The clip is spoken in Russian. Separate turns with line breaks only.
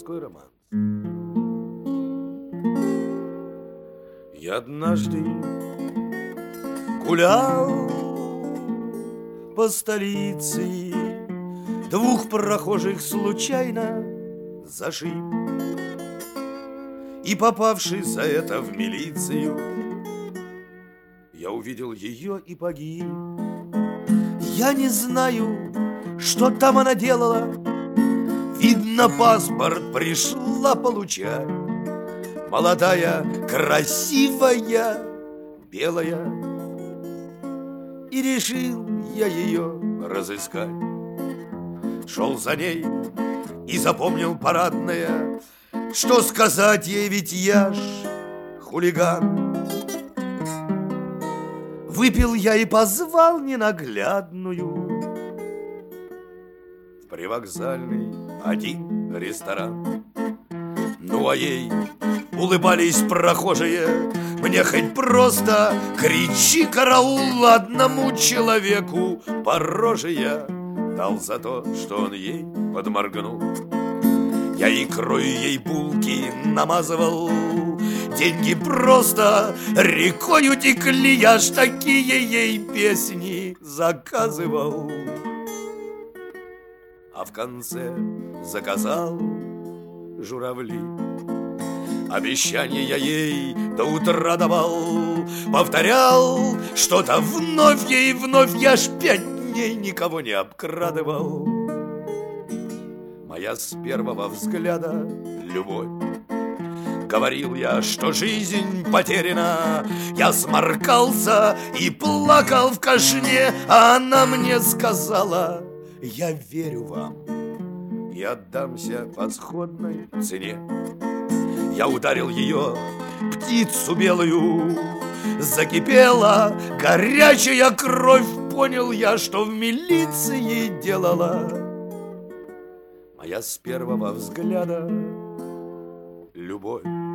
Морской романс. Я однажды гулял по столице, двух прохожих случайно зашиб, и, попавший за это в милицию, я увидел ее и погиб. Я не знаю, что там она делала. Видно, паспорт пришла получать. Молодая, красивая, белая. И решил я ее разыскать. Шел за ней и запомнил парадное. Что сказать ей, ведь я ж хулиган. Выпил я и позвал ненаглядную в привокзальный один ресторан. Ну а ей улыбались прохожие. Мне хоть просто кричи караул, одному человеку по роже я дал за то, что он ей подморгнул. Я икрой ей булки намазывал, деньги просто рекой утекли, я ж такие ей песни заказывал. А в конце заказал журавли. Обещание я ей до утра давал, повторял что-то вновь ей вновь, я ж 5 дней никого не обкрадывал. Моя с первого взгляда любовь. Говорил я, что жизнь потеряна. Я сморкался и плакал в кашне, а она мне сказала: я верю вам и отдамся по сходной цене. Я ударил ее, птицу белую, закипела горячая кровь. Понял я, что в милиции делала моя с первого взгляда любовь.